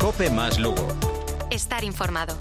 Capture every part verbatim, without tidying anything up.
COPE más Lugo. Estar informado.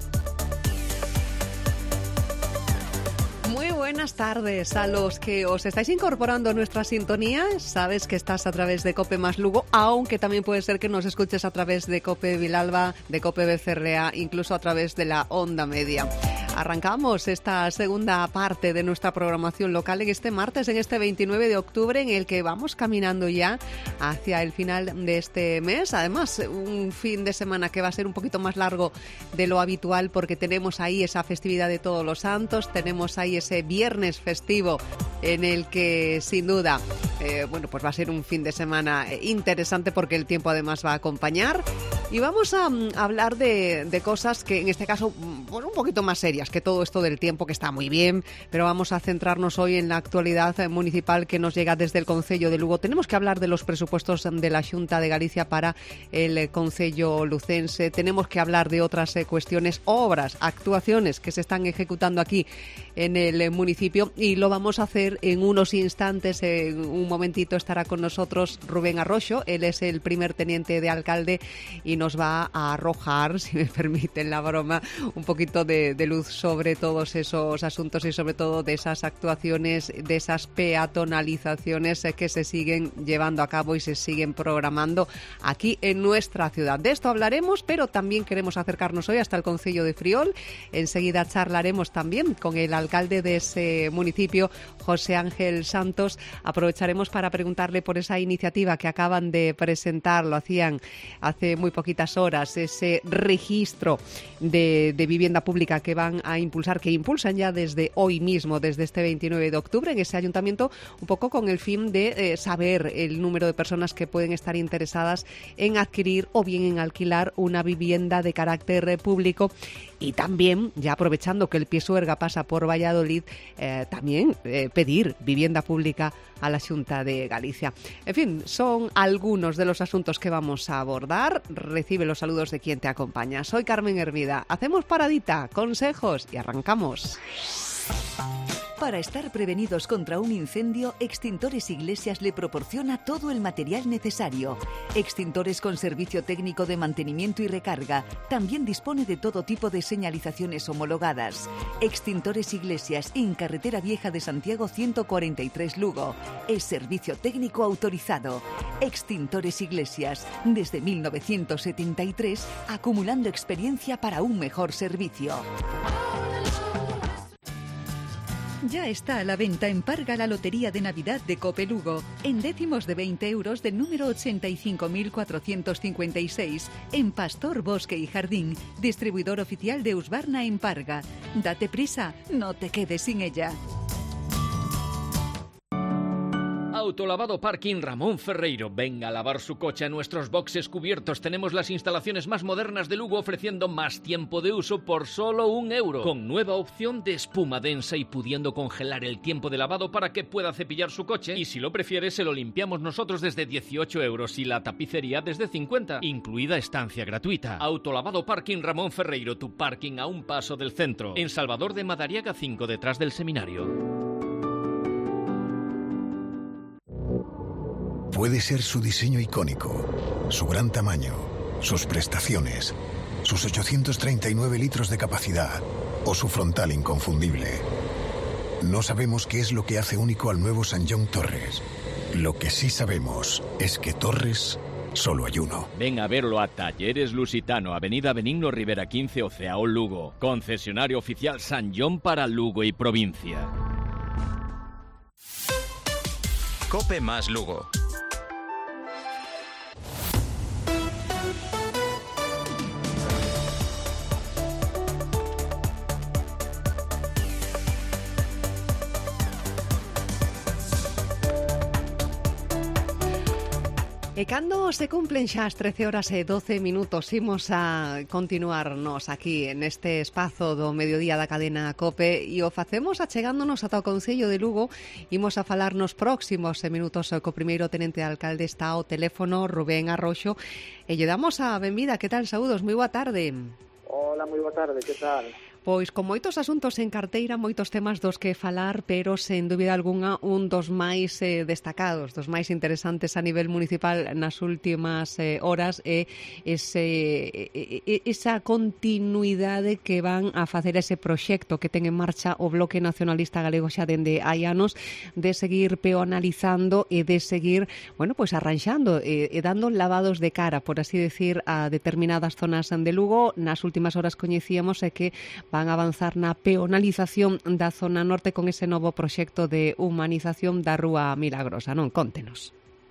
Muy buenas tardes a los que os estáis incorporando a nuestra sintonía. Sabes que estás a través de COPE más Lugo, aunque también puede ser que nos escuches a través de COPE Vilalba, de COPE Becerrea, incluso a través de la onda media. Arrancamos esta segunda parte de nuestra programación local en este martes, en este veintinueve de octubre, en el que vamos caminando ya hacia el final de este mes. Además, un fin de semana que va a ser un poquito más largo de lo habitual, porque tenemos ahí esa festividad de Todos los Santos, tenemos ahí ese viernes festivo en el que, sin duda, eh, bueno, pues va a ser un fin de semana interesante, porque el tiempo además va a acompañar. Y vamos a um, hablar de, de cosas que, en este caso, pues un poquito más serias que todo esto del tiempo, que está muy bien, pero vamos a centrarnos hoy en la actualidad municipal que nos llega desde el Concello de Lugo. Tenemos que hablar de los presupuestos de la Xunta de Galicia para el Concello lucense. Tenemos que hablar de otras eh, cuestiones, obras, actuaciones que se están ejecutando aquí en el municipio, y lo vamos a hacer en unos instantes. En un momentito estará con nosotros Rubén Arroxo. Él es el primer teniente de alcalde y nos va a arrojar, si me permiten la broma, un poquito de, de luz sobre todos esos asuntos y sobre todo de esas actuaciones, de esas peatonalizaciones que se siguen llevando a cabo y se siguen programando aquí en nuestra ciudad. De esto hablaremos, pero también queremos acercarnos hoy hasta el Concello de Friol. Enseguida charlaremos también con el alcalde de ese municipio, José Ángel Santos. Aprovecharemos para preguntarle por esa iniciativa que acaban de presentar, lo hacían hace muy poquitas horas, ese registro de, de vivienda pública que van a impulsar, que impulsan ya desde hoy mismo, desde este veintinueve de octubre, en ese ayuntamiento, un poco con el fin de eh, saber el número de personas que pueden estar interesadas en adquirir o bien en alquilar una vivienda de carácter público. Y también, ya aprovechando que el Pisuerga pasa por Valladolid, eh, también eh, pedir vivienda pública a la Xunta de Galicia. En fin, son algunos de los asuntos que vamos a abordar. Recibe los saludos de quien te acompaña. Soy Carmen Hermida. Hacemos paradita, consejos y arrancamos. Para estar prevenidos contra un incendio, Extintores Iglesias le proporciona todo el material necesario. Extintores con servicio técnico de mantenimiento y recarga. También dispone de todo tipo de señalizaciones homologadas. Extintores Iglesias, en Carretera Vieja de Santiago ciento cuarenta y tres Lugo. Es servicio técnico autorizado. Extintores Iglesias, desde mil novecientos setenta y tres, acumulando experiencia para un mejor servicio. Ya está a la venta en Parga la Lotería de Navidad de COPE Lugo, en décimos de veinte euros del número ochenta y cinco mil cuatrocientos cincuenta y seis, en Pastor, Bosque y Jardín, distribuidor oficial de Husqvarna en Parga. Date prisa, no te quedes sin ella. Autolavado Parking Ramón Ferreiro. Venga a lavar su coche a nuestros boxes cubiertos. Tenemos las instalaciones más modernas de Lugo, ofreciendo más tiempo de uso por solo un euro. Con nueva opción de espuma densa y pudiendo congelar el tiempo de lavado para que pueda cepillar su coche. Y si lo prefiere, se lo limpiamos nosotros desde dieciocho euros y la tapicería desde cincuenta. Incluida estancia gratuita. Autolavado Parking Ramón Ferreiro. Tu parking a un paso del centro. En Salvador de Madariaga cinco, detrás del seminario. Puede ser su diseño icónico, su gran tamaño, sus prestaciones, sus ochocientos treinta y nueve litros de capacidad o su frontal inconfundible. No sabemos qué es lo que hace único al nuevo Sanyong Torres. Lo que sí sabemos es que Torres solo hay uno. Ven a verlo a Talleres Lusitano, Avenida Benigno Rivera quince, Oceao, Lugo. Concesionario oficial Sanyong para Lugo y provincia. COPE más Lugo. E cando se cumplen xa as trece horas e doce minutos, imos a continuarnos aquí neste espazo do mediodía da cadena COPE e o facemos achegándonos ata o Concello de Lugo. Imos a falar nos próximos minutos co primeiro tenente de alcalde. Está ao teléfono Rubén Arroxo e lle damos a benvida. Que tal? Saúdos, moi boa tarde. Hola, moi boa tarde, que tal? Pois con moitos asuntos en carteira, moitos temas dos que falar, pero sen dúbida algunha un dos máis eh, destacados, dos máis interesantes a nivel municipal nas últimas eh, horas é ese, e, esa continuidade que van a facer ese proxecto que ten en marcha o Bloque Nacionalista Galego xa dende hai anos de seguir peonalizando e de seguir, bueno, pois arranxando e, e dando lavados de cara, por así decir, a determinadas zonas de Lugo. Nas últimas horas coñecíamos é que van a avanzar na peonalización da zona norte con ese novo proxecto de humanización da Rúa Milagrosa, non? Contenos.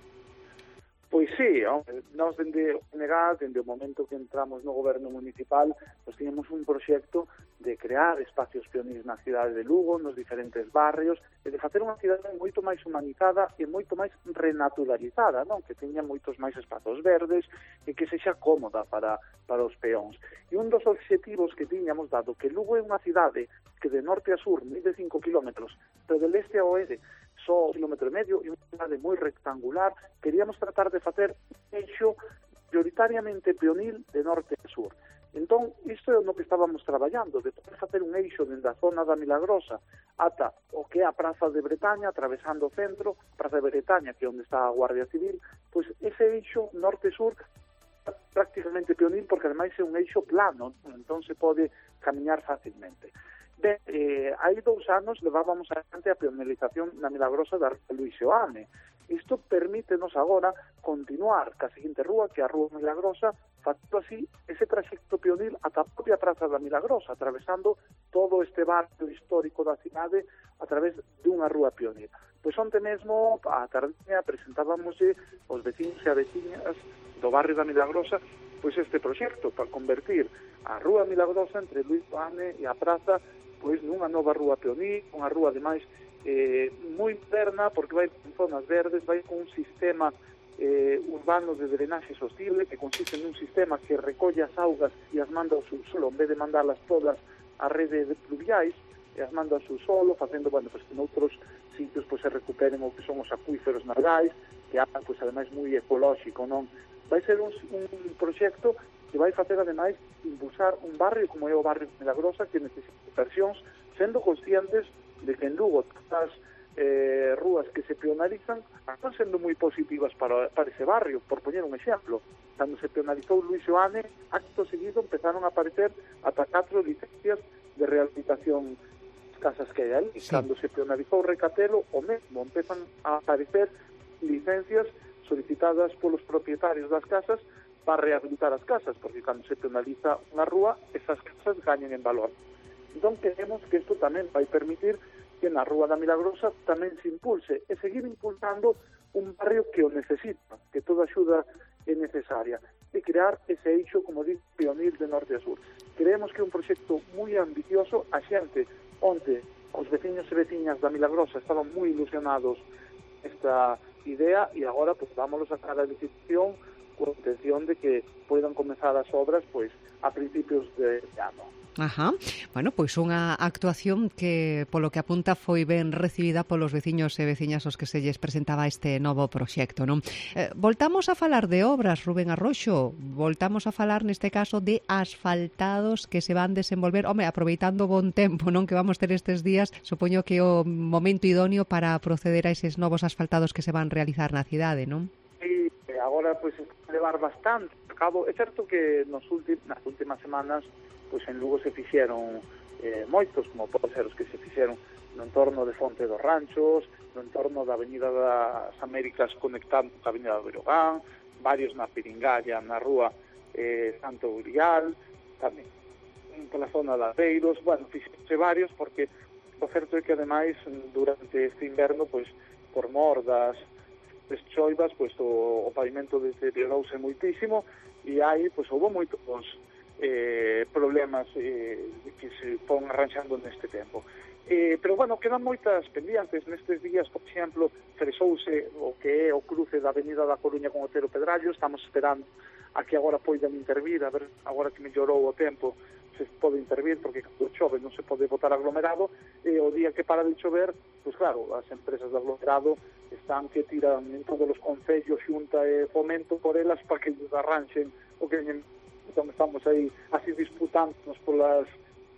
Pois sí, nós dende o N G A, dende o momento que entramos no goberno municipal, nós tiñamos un proxecto de crear espacios pionírs na cidade de Lugo, nos diferentes barrios, e de facer unha cidade moito máis humanizada e moito máis renaturalizada, non? Que teña moitos máis espazos verdes e que sexa cómoda para, para os peóns. E un dos obxectivos que tiñamos, dado que Lugo é unha cidade que de norte a sur mide cinco kilómetros, pero de leste a oeste só un kilómetro e medio, e unha cidade moi rectangular, queríamos tratar de facer un eixo prioritariamente peonil de norte a sur. Entón, isto é no que estábamos traballando, de poder facer un eixo dende a zona da Milagrosa ata o que é a Praza de Bretaña, atravesando o centro, Praza de Bretaña, que é onde está a Guardia Civil, pois ese eixo norte-sur prácticamente peonil, porque ademais é un eixo plano, entón se pode camiñar facilmente. Ben, eh, hai dous anos levábamos adiante a peonalización na Milagrosa da Luís Seoane. Isto permítenos agora continuar ca seguinte rúa, que é a Rúa Milagrosa, facendo así ese traxecto pionil ata a propia Praza da Milagrosa, atravesando todo este barrio histórico da cidade a través dunha rúa pionil. Pois onte mesmo, a tardiña, presentábamos os veciños e a veciñas do barrio da Milagrosa pois este proxecto para convertir a Rúa Milagrosa entre Luís Seoane e a Praza pois nunha nova rúa pionil, unha rúa ademais eh, moi moderna, porque vai con zonas verdes, vai con un sistema eh, urbano de drenaxe sostible, que consiste en un sistema que recolle as augas e as manda ao subsolo, en vez de mandarlas todas a rede de pluviais, e as manda ao subsolo, facendo, bueno, pues, que noutros sitios pues, se recuperen o que son os acuíferos naturais, que é, pues, ademais, moi ecolóxico, non? Vai ser un, un proxecto que vai facer, ademais, impulsar un barrio como é o barrio Milagrosa, que necesita inversións, sendo conscientes de que en Lugo as eh, rúas que se peonalizan están sendo moi positivas para, para ese barrio. Por poñer un exemplo, cando se peonalizou Luís Seoane, acto seguido empezaron a aparecer ata catro licencias de rehabilitación das casas que hai ali. Sí. Cando se peonalizou Recatelo, o mesmo, empezan a aparecer licencias solicitadas polos propietarios das casas para rehabilitar as casas, porque cando se penaliza unha rúa, esas casas gañen en valor. Entón, queremos que isto tamén vai permitir que na Rúa da Milagrosa tamén se impulse e seguir impulsando un barrio que o necesita, que toda axuda é necesaria, e crear ese eixo, como digo, pionil de norte a sur. Creemos que é un proxecto moi ambicioso. A xente, onte, os veciños e veciñas da Milagrosa estaban moi ilusionados esta idea, e agora, pues, vámonos a sacar a licitación con intención de que poidan comezar as obras pois a principios de ano. Ajá. Bueno, pois unha actuación que, polo que apunta, foi ben recibida polos veciños e veciñas aos que se lles presentaba este novo proxecto, non? Eh, voltamos a falar de obras, Rubén Arroxo. Voltamos a falar, neste caso, de asfaltados que se van desenvolver, home, aproveitando o bon tempo, non, que vamos ter estes días. Supoño que o momento idóneo para proceder a eses novos asfaltados que se van realizar na cidade, non? Agora, pois, pues, levar bastante a cabo. É certo que nos últim, nas últimas semanas, pois, pues, en Lugo se fixeron eh, moitos, como pode ser os que se fixeron no entorno de Fonte dos Ranchos, no entorno da Avenida das Américas conectando a Avenida do Berogán, varios na Piringalla, na Rúa eh, Santo Urial, tamén pola zona de Aveiros. Bueno, fixeronse varios, porque o certo é que, ademais, durante este inverno, pois, por mor das das choivas, pois o, o pavimento deteriorouse moitísimo, e aí, pois, houve moitos eh, problemas eh, que se pon arranxando neste tempo. Eh, pero, bueno, quedan moitas pendientes. Nestes días, por exemplo, fresouse o que é o cruce da Avenida da Coruña con Otero Pedrallo. Estamos esperando a que agora poidan intervir, a ver, agora que mellorou o tempo, se pode intervir, porque cando chove non se pode botar aglomerado, e o día que para de chover, pois claro, as empresas de aglomerado están que tiran en todos os concellos, Xunta e Fomento por elas para que lles arranxen o que veñen. Entón estamos aí así disputándonos polas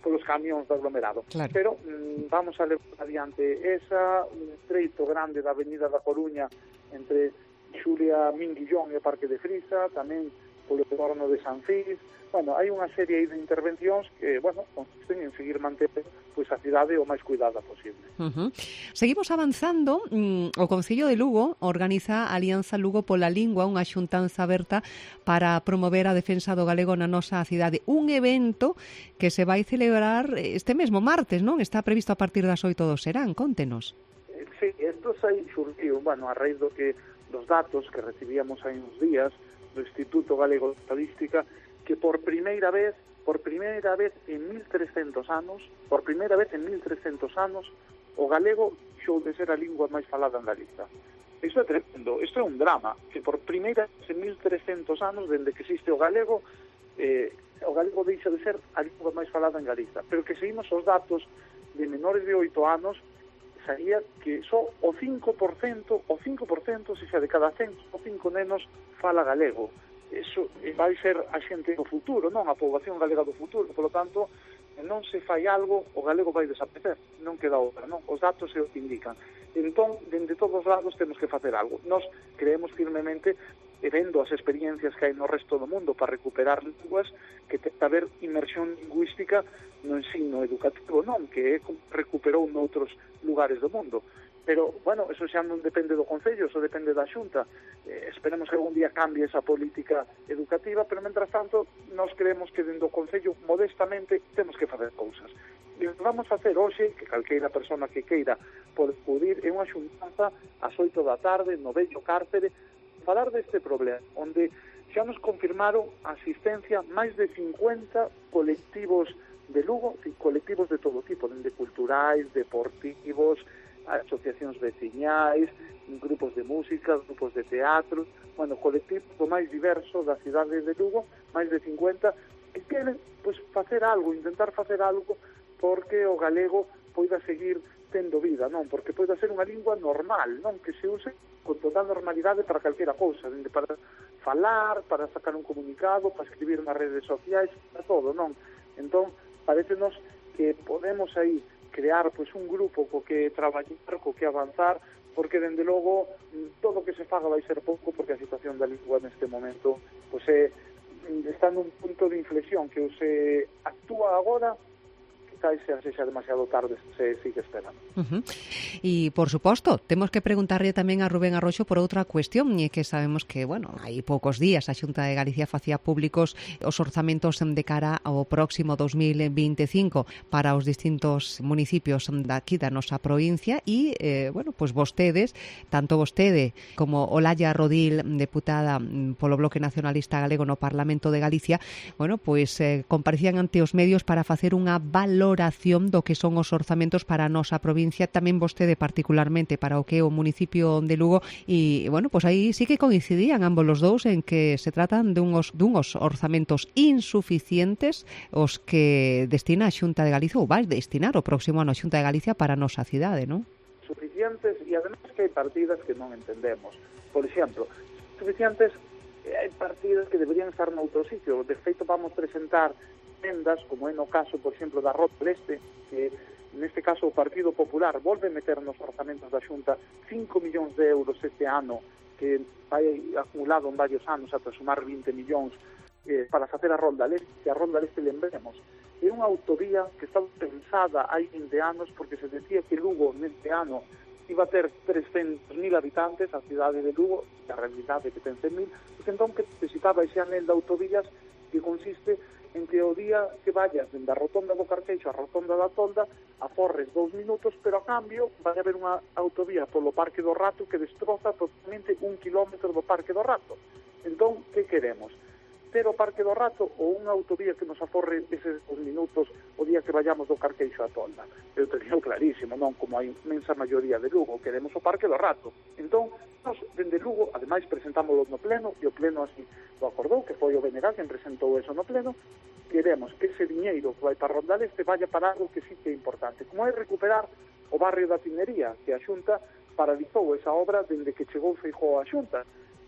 polos camións do aglomerado. Claro. Pero mm, vamos a levar adiante esa, un treito grande da Avenida da Coruña entre Xulia Minguillón e o Parque de Frisa, tamén polo entorno de San Cis. Bueno, hai unha serie de intervencións que, bueno, consisten en seguir mantendo pois, a cidade o máis cuidada posible. Uh-huh. Seguimos avanzando. O Concello de Lugo organiza a Alianza Lugo pola Lingua, unha xuntanza aberta para promover a defensa do galego na nosa cidade. Un evento que se vai celebrar este mesmo martes, non? Está previsto a partir das oito do serán. Contenos. Sí, isto sai xurdiu, bueno, a raíz do que dos datos que recibíamos hai uns días do Instituto Galego de Estadística, que por primeira vez, por primeira vez en mil trescentos anos, por primeira vez en mil trescentos anos, o galego xou de ser a lingua máis falada en Galiza. Isto é tremendo, isto é un drama, que por primeira vez en mil trescentos anos, dende que existe o galego, eh, o galego deixa de ser a lingua máis falada en Galiza. Pero que seguimos os datos de menores de oito anos, saía que só o cinco por cento, o cinco por cento, se xa de cada cen o cinco nenos fala galego. Eso vai ser a xente do futuro, non a poboación galega do futuro, polo tanto, non se fai algo, o galego vai desaparecer, non queda outra, non? Os datos se o que indican. Entón, dende todos os lados temos que facer algo. Nos creemos firmemente, e vendo as experiencias que hai no resto do mundo para recuperar linguas, que ten que haber inmersión lingüística no ensino educativo, non? Que é como recuperou noutros lugares do mundo. Pero, bueno, eso xa non depende do Concello, eso depende da Xunta. Eh, esperemos que algún día cambie esa política educativa, pero, mentras tanto, nós creemos que dentro do Concello, modestamente, temos que facer cousas. E o que vamos facer hoxe, que calqueira persona que queira pode acudir, é unha xuntanza ás oito da tarde, no Vello Cárcere, falar deste problema, onde xa nos confirmaron a asistencia máis de cincuenta colectivos de Lugo, colectivos de todo tipo, dende culturais, deportivos, asociacións veciñais, grupos de música, grupos de teatro, bueno, colectivos do máis diverso da cidade de Lugo, máis de cincuenta, que queren pois, facer algo, intentar facer algo porque o galego poida seguir tendo vida, non? Porque poida ser unha lingua normal, non? Que se use con total normalidade para calquera cousa, dende para falar, para sacar un comunicado, para escribir nas redes sociais, para todo, non? Entón, parécenos que podemos aí crear pois un grupo co que traballar, co que avanzar, porque dende logo todo o que se faga vai ser pouco, porque a situación da lingua neste momento pois é, está nun punto de inflexión que ou se actúa agora, quizás xa sexa demasiado tarde se sigue esperando. Uh-huh. E, por suposto, temos que preguntarlle tamén a Rubén Arroxo por outra cuestión, e que sabemos que, bueno, hai poucos días a Xunta de Galicia facía públicos os orzamentos de cara ao próximo dos mil veinticinco para os distintos municipios daqui da nosa provincia e, eh, bueno, pois vostedes, tanto vostede como Olalla Rodil, deputada polo Bloque Nacionalista Galego no Parlamento de Galicia, bueno, pois eh, comparecían ante os medios para facer unha valoración do que son os orzamentos para a nosa provincia, tamén vostede particularmente para o que é o municipio de Lugo, e, bueno, pois aí sí que coincidían ambos os dous en que se tratan de unhos, dunhos orzamentos insuficientes os que destina a Xunta de Galicia ou vai destinar o próximo ano a Xunta de Galicia para a nosa cidade, non? Suficientes, e además que hai partidas que non entendemos. Por exemplo, suficientes, hai partidas que deberían estar noutro sitio. De feito, vamos presentar emendas, como é no caso, por exemplo, da Rota Leste, que neste caso o Partido Popular volve meter nos orzamentos da Xunta cinco millóns de euros este ano, que vai acumulado en varios anos ata sumar vinte millóns eh, para facer a Ronda Leste, que a Ronda Leste, lembremos, é unha autovía que estaba pensada hai vinte anos porque se decía que Lugo neste ano iba a ter trescentos mil habitantes, a cidade de Lugo, a realidade que ten cen mil, porque entón que necesitaba ese anel de autovías que consiste en que o día que vayas dende a rotonda do Carqueixo a rotonda da Tolda aforres dous minutos, pero a cambio vai haber unha autovía polo Parque do Rato que destroza totalmente un kilómetro do Parque do Rato. Entón, que queremos? Ter o Parque do Rato ou unha autovía que nos aforre eses dos minutos o día que vayamos do Carqueixo a Tolda? Eu teño clarísimo, non? Como a inmensa maioría de Lugo, queremos o Parque do Rato. Entón, nós, dende Lugo, ademais presentámoslo no pleno, e o pleno así o acordou, que foi o B N G quen presentou eso no pleno, queremos que ese diñeiro que vai para Ronda Leste vaya para algo que sí que é importante, como é recuperar o barrio da Tinería, que a Xunta paralizou esa obra dende que chegou Feijóo a Xunta.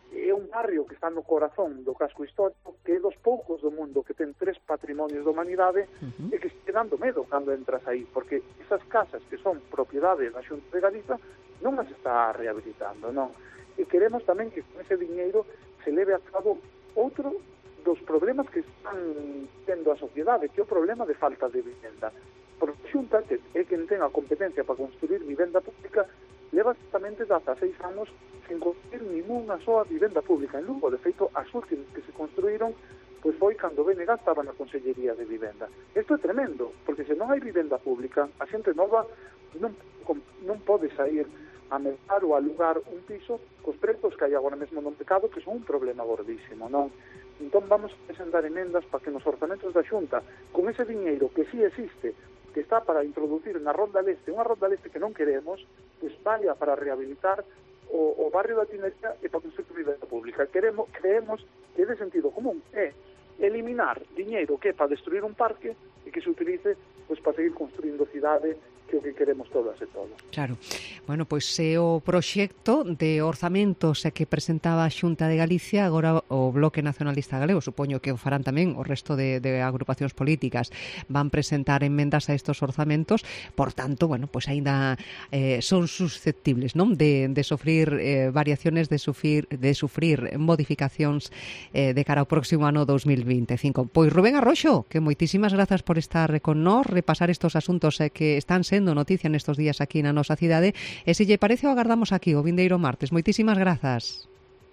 é un barrio que está no corazón do casco histórico, que é dos poucos do mundo que ten tres patrimonios da humanidade, uh-huh. e que está dando medo cando entras aí, porque esas casas que son propiedade da Xunta de Galiza non as está rehabilitando, non? E queremos tamén que con ese diñeiro se leve a cabo outro dos problemas que están tendo a sociedade, que é o problema de falta de vivenda. Porque a Xunta, que é quen ten a competencia para construir vivenda pública, leva exactamente dezaseis anos sen construir ninguna soa vivenda pública en Lugo. De feito, as últimas que se construíron pois foi cando B N G estaba na Consellería de Vivenda. Isto é tremendo, porque se non hai vivenda pública, a xente nova non, non pode sair a mercar ou a alugar un piso cos prezos que hai agora mesmo no mercado, que son un problema gordísimo, non? Entón vamos a presentar emendas para que nos orzamentos da Xunta, con ese diñeiro que sí existe, que está para introducir na Ronda Leste, unha Ronda Leste que non queremos, pois vaya para rehabilitar o, o barrio da Tinería e para construir vivenda pública. Queremos, creemos que é de sentido común, é eliminar diñeiro que é para destruir un parque e que se utilice pois para seguir construindo cidade, que é o que queremos todas e todos. Claro. Bueno, pois é o proxecto de orzamentos que presentaba a Xunta de Galicia, agora o Bloque Nacionalista Galego, supoño que o farán tamén o resto de, de agrupacións políticas, van presentar enmendas a estos orzamentos, por tanto, bueno, pois aínda eh, son susceptibles, non, de, de sufrir eh, variaciones, de sufrir, de sufrir modificacións eh, de cara ao próximo ano dos mil vinte e cinco. Pois Rubén Arroxo, que moitísimas grazas por estar con nós, repasar estos asuntos eh, que están sendo noticia nestos días aquí na nosa cidade, e se lle parece o agardamos aquí o vindeiro martes. Moitísimas grazas.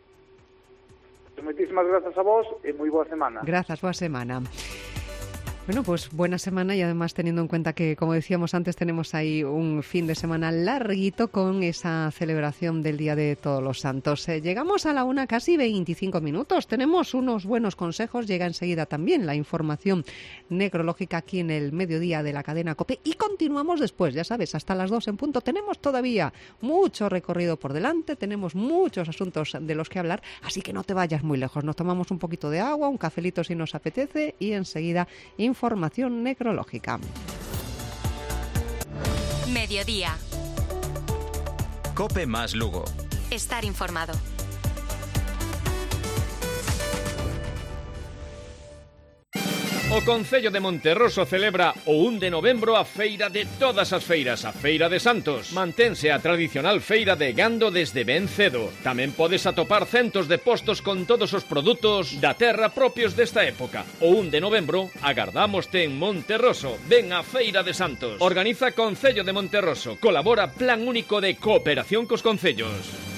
Moitísimas grazas a vos e moi boa semana. Grazas, boa semana. Bueno, pues buena semana y además teniendo en cuenta que, como decíamos antes, tenemos ahí un fin de semana larguito con esa celebración del Día de Todos los Santos. Eh, llegamos a la una casi veinticinco minutos. Tenemos unos buenos consejos. Llega enseguida también la información necrológica aquí en el mediodía de la cadena COPE y continuamos después, ya sabes, hasta las dos en punto. Tenemos todavía mucho recorrido por delante, tenemos muchos asuntos de los que hablar, así que no te vayas muy lejos. Nos tomamos un poquito de agua, un cafelito si nos apetece y enseguida información necrológica. Mediodía. COPE más Lugo. Estar informado. O Concello de Monterroso celebra o un de novembro a feira de todas as feiras, a Feira de Santos. Mantense a tradicional feira de gando desde ben cedo. Tamén podes atopar centos de postos con todos os produtos da terra propios desta época. O un de novembro agardámoste en Monterroso. Ven a Feira de Santos. Organiza Concello de Monterroso. Colabora Plan Único de Cooperación cos Concellos.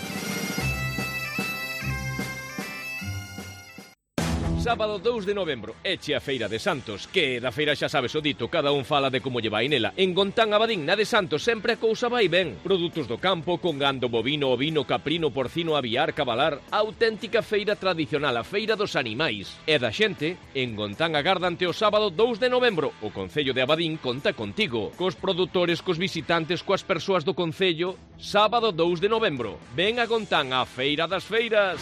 Sábado dous de novembro, eche a Feira de Santos, que da feira xa sabes o dito, cada un fala de como lle vai nela. En Gontán Abadín, na de Santos, sempre a cousa vai ben. Produtos do campo, con gando bovino, ovino, caprino, porcino, aviar, cabalar. Auténtica feira tradicional, a feira dos animais. E da xente, en Gontán agardante o sábado dous de novembro. O Concello de Abadín conta contigo. Cos produtores, cos visitantes, coas persoas do Concello. Sábado dous de novembro. Ven a Gontán, a Feira das Feiras.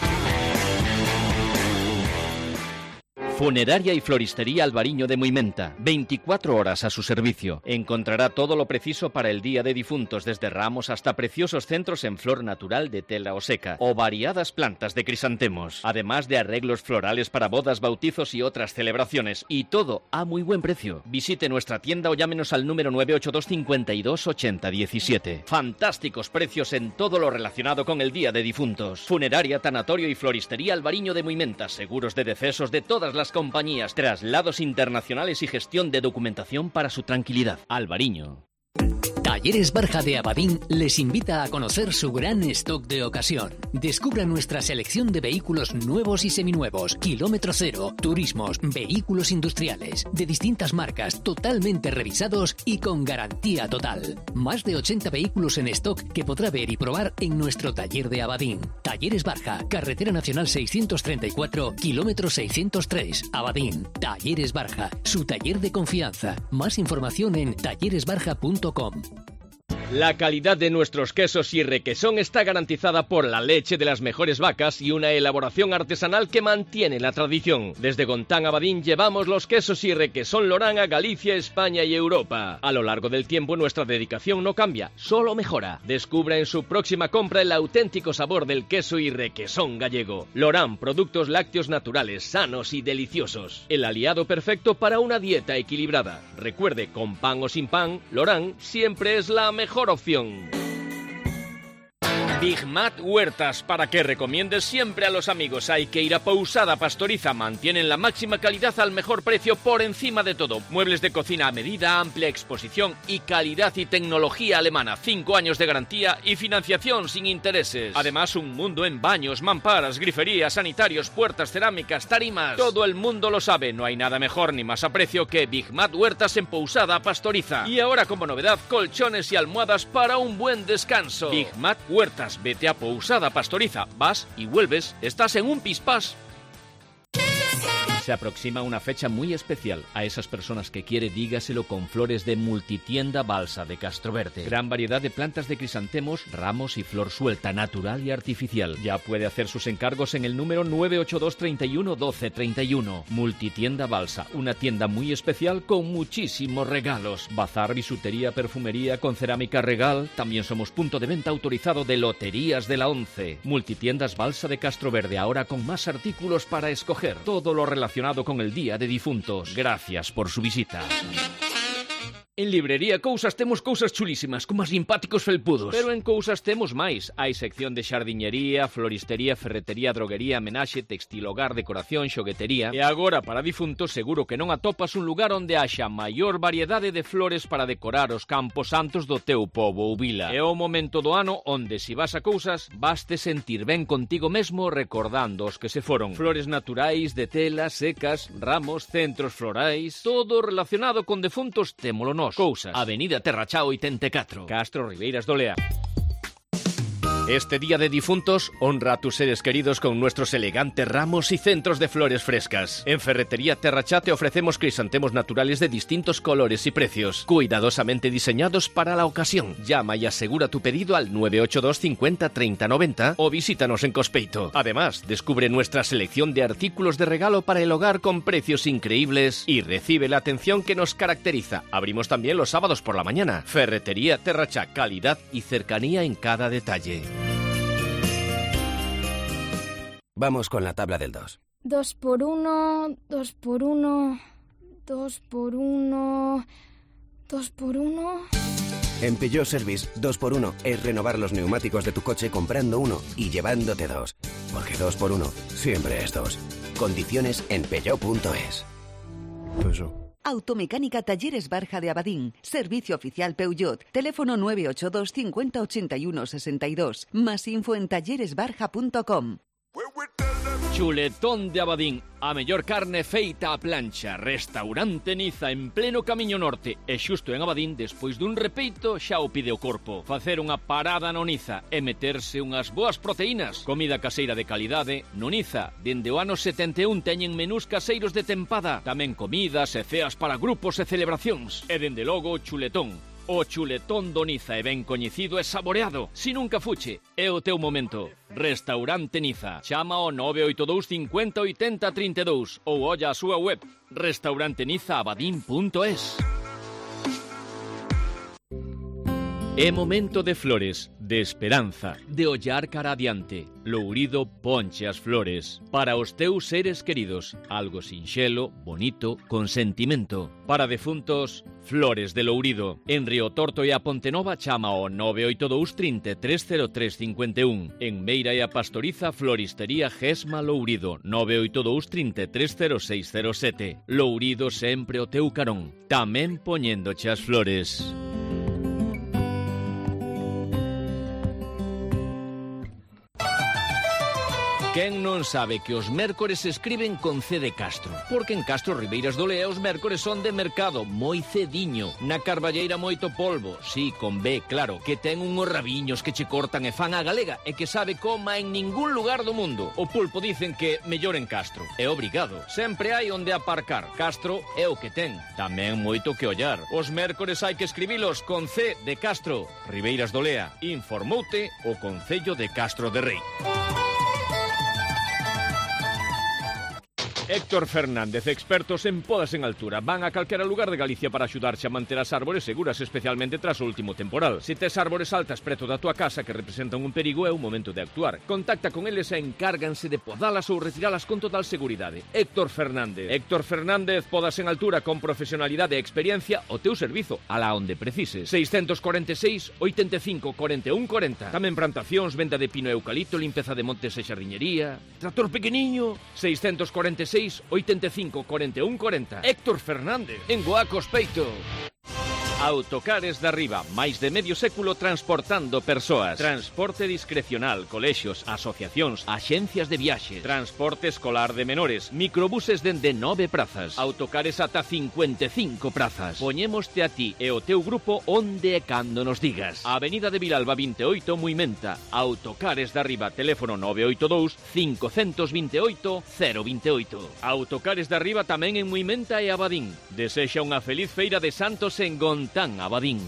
Funeraria y Floristería Alvariño de Muimenta, veinticuatro horas a su servicio. Encontrará todo lo preciso para el Día de Difuntos, desde ramos hasta preciosos centros en flor natural de tela o seca, o variadas plantas de crisantemos, además de arreglos florales para bodas, bautizos y otras celebraciones, y todo a muy buen precio. Visite nuestra tienda o llámenos al número nueve ocho dos cinco dos ocho cero uno siete. Fantásticos precios en todo lo relacionado con el Día de Difuntos. Funeraria, Tanatorio y Floristería Alvariño de Muimenta, seguros de decesos de todas las compañías, traslados internacionales y gestión de documentación para su tranquilidad. Alvariño. Talleres Barja de Abadín les invita a conocer su gran stock de ocasión. Descubra nuestra selección de vehículos nuevos y seminuevos, kilómetro cero, turismos, vehículos industriales, de distintas marcas, totalmente revisados y con garantía total. Más de ochenta vehículos en stock que podrá ver y probar en nuestro taller de Abadín. Talleres Barja, Carretera Nacional seiscientos treinta y cuatro, kilómetro seiscientos tres, Abadín. Talleres Barja, su taller de confianza. Más información en talleres barja punto com. La calidad de nuestros quesos y requesón está garantizada por la leche de las mejores vacas y una elaboración artesanal que mantiene la tradición. Desde Gontán a Badín llevamos los quesos y requesón Lorán a Galicia, España y Europa. A lo largo del tiempo nuestra dedicación no cambia, solo mejora. Descubra en su próxima compra el auténtico sabor del queso y requesón gallego. Lorán, productos lácteos naturales, sanos y deliciosos. El aliado perfecto para una dieta equilibrada. Recuerde, con pan o sin pan, Lorán siempre es la mejor opción. Big Mat Huertas, para que recomiendes siempre a los amigos. Hay que ir a Pousada Pastoriza, mantienen la máxima calidad al mejor precio por encima de todo. Muebles de cocina a medida, amplia exposición y calidad y tecnología alemana. Cinco años de garantía y financiación sin intereses. Además, un mundo en baños, mamparas, griferías, sanitarios, puertas, cerámicas, tarimas. Todo el mundo lo sabe, no hay nada mejor ni más a precio que Big Mat Huertas en Pousada Pastoriza. Y ahora como novedad, colchones y almohadas para un buen descanso. Big Mat Huertas. Vete a Pousada Pastoriza, vas y vuelves, estás en un pispás. Se aproxima una fecha muy especial. A esas personas que quiere, dígaselo con flores de Multitienda Balsa de Castroverde. Gran variedad de plantas de crisantemos, ramos y flor suelta, natural y artificial. Ya puede hacer sus encargos en el número nueve ocho dos, treinta y uno, doce, treinta y uno. Multitienda Balsa, una tienda muy especial con muchísimos regalos. Bazar, bisutería, perfumería con cerámica regal. También somos punto de venta autorizado de Loterías de la Once. Multitiendas Balsa de Castroverde, ahora con más artículos para escoger. Todo lo relacionado con el Día de Difuntos. Gracias por su visita. En Librería Cousas temos cousas chulísimas, como as simpáticos felpudos. Pero en Cousas temos máis. Hai sección de xardiñería, floristería, ferretería, droguería, menaxe, textil, hogar, decoración, xoguetería. E agora, para difuntos, seguro que non atopas un lugar onde haxa maior variedade de flores para decorar os campos santos do teu pobo ou vila. É o momento do ano onde, se vas a Cousas, vas te sentir ben contigo mesmo recordando os que se foron. Flores naturais, de tela, secas, ramos, centros florais, todo relacionado con defuntos témolo nós. Cousas, Avenida Terrachao oitenta e catro, Castro Ribeiras do Lea. Este Día de Difuntos, honra a tus seres queridos con nuestros elegantes ramos y centros de flores frescas. En Ferretería Terrachá te ofrecemos crisantemos naturales de distintos colores y precios, cuidadosamente diseñados para la ocasión. Llama y asegura tu pedido al nueve ocho dos, cincuenta, treinta, noventa o visítanos en Cospeito. Además, descubre nuestra selección de artículos de regalo para el hogar con precios increíbles y recibe la atención que nos caracteriza. Abrimos también los sábados por la mañana. Ferretería Terrachá, calidad y cercanía en cada detalle. Vamos con la tabla del dos. Dos por uno, dos por uno, dos por uno, dos por uno... En Peugeot Service, dos por uno es renovar los neumáticos de tu coche comprando uno y llevándote dos. Porque dos por uno siempre es dos. Condiciones en peugeot punto es. Peugeot. Automecánica Talleres Barja de Abadín. Servicio oficial Peugeot. Teléfono nueve ocho dos, cincuenta, ochenta y uno, sesenta y dos. Más info en talleres barja punto com. Chuletón de Abadín, a mellor carne feita a plancha. Restaurante Niza en pleno Camiño Norte. E xusto en Abadín, despois dun repeito, xa o pide o corpo. Facer unha parada no Niza e meterse unhas boas proteínas. Comida caseira de calidade. No Niza, dende o ano setenta e un teñen menús caseiros de tempada. Tamén comidas e ceas para grupos e celebracións. E dende logo o chuletón. O chuletón do Niza é ben coñecido e saboreado. Si nunca fuche, é o teu momento. Restaurante Niza. Chama ao nove oito dos, cincuenta, oitenta, trinta e dous ou olla a súa web restaurante niza abadín punto es. É momento de flores, de esperanza, de ollar cara adiante. Lourido ponche as flores. Para os teus seres queridos, algo sinxelo, bonito, con sentimento. Para defuntos, flores de Lourido. En Río Torto e a Pontenova chama ao nove oito dos, trinta e tres, cero tres, cincuenta e un. En Meira e a Pastoriza, floristería Gesma Lourido, nove oito dos, trinta e tres, cero seis, cero sete. Lourido sempre o teu carón, tamén poñéndoche as flores. Quen non sabe que os mércores se escriben con C de Castro? Porque en Castro Ribeiras do Lea os mércores son de mercado, moi cediño. Na Carballeira moito polvo, sí, con B, claro, que ten unhos rabiños que che cortan e fan a galega e que sabe coma en ningún lugar do mundo. O pulpo dicen que mellor en Castro. É obrigado. Sempre hai onde aparcar. Castro é o que ten. Tamén moito que ollar. Os mércores hai que escribilos con C de Castro. Ribeiras do Lea. Informoute o Concello de Castro de Rei. Héctor Fernández, expertos en podas en altura. Van a calquera lugar de Galicia para axudarche a manter as árbores seguras, especialmente tras o último temporal. Se tes árbores altas preto da tua casa que representan un perigo, é o momento de actuar. Contacta con eles e encárganse de podalas ou retiralas con total seguridade. Héctor Fernández. Héctor Fernández, podas en altura con profesionalidade e experiencia, o teu servizo, alá onde precises. seiscentos cuarenta e seis, oitenta e cinco, cuarenta e un, cuarenta. Tamén plantacións, venda de pino e eucalipto, limpeza de montes e xardiñería. Tractor pequeniño, seiscentos cuarenta e seis, oitenta e cinco, cuarenta e un, cuarenta. Héctor Fernández, en Goacos Peito. Autocares da Riba, máis de medio século transportando persoas. Transporte discrecional, colexios, asociacións, axencias de viaxe, transporte escolar de menores, microbuses dende nove prazas, autocares ata cincuenta e cinco prazas. Poñémoste a ti e o teu grupo onde e cando nos digas. Avenida de Vilalba vinte e oito, Muimenta. Autocares da Riba, teléfono nove oito dous, cinco dos oito, cero vinte e oito. Autocares da Riba tamén en Muimenta e Abadín. Desexa unha feliz feira de Santos en Gontán, Abadín.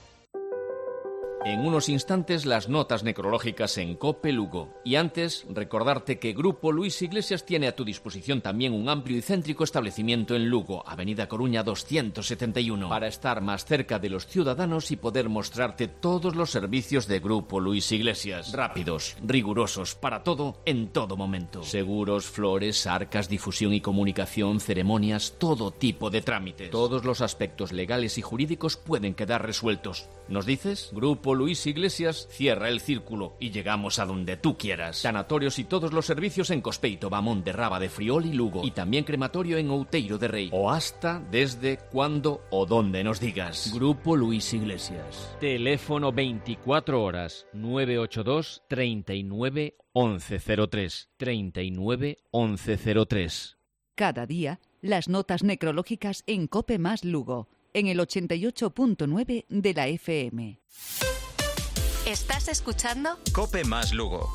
En unos instantes las notas necrológicas en COPE Lugo. Y antes, recordarte que Grupo Luis Iglesias tiene a tu disposición también un amplio y céntrico establecimiento en Lugo, Avenida Coruña doscientos setenta y uno, para estar más cerca de los ciudadanos y poder mostrarte todos los servicios de Grupo Luis Iglesias. Rápidos, rigurosos, para todo, en todo momento. Seguros, flores, arcas, difusión y comunicación, ceremonias, todo tipo de trámites. Todos los aspectos legales y jurídicos pueden quedar resueltos. ¿Nos dices? Grupo Luis Iglesias cierra el círculo y llegamos a donde tú quieras. Sanatorios y todos los servicios en Cospeito, Bamón de Raba, de Friol y Lugo. Y también crematorio en Outeiro de Rei. O hasta, desde, cuando o donde nos digas. Grupo Luis Iglesias. Teléfono veinticuatro horas, nueve ocho dos, treinta y nueve, once cero tres. treinta y nueve, once cero tres. Cada día, las notas necrológicas en COPE más Lugo, en el ochenta y ocho punto nueve de la F M. ¿Estás escuchando? COPE más Lugo.